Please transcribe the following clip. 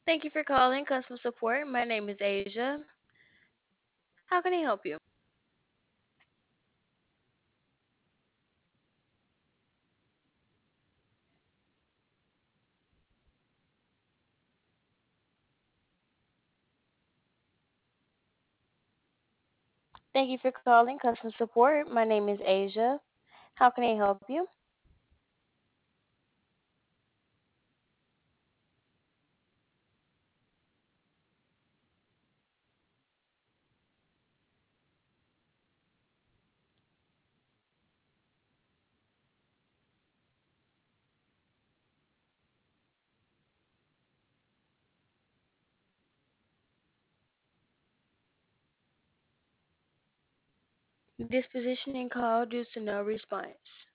Thank you for calling customer support. My name is Asia. How can I help you? Thank you for calling customer support. My name is Asia. How can I help you? Dispositioning call due to no response.